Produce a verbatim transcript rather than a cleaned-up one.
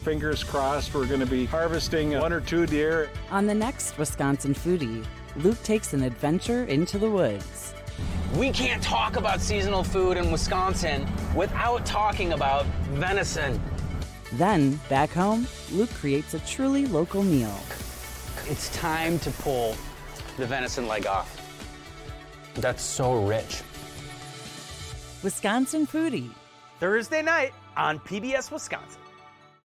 fingers crossed. We're going to be harvesting one or two deer. On the next Wisconsin Foodie, Luke takes an adventure into the woods. We can't talk about seasonal food in Wisconsin without talking about venison. Then, back home, Luke creates a truly local meal. It's time to pull the venison leg off. That's so rich. Wisconsin Foodie. Thursday night on P B S Wisconsin.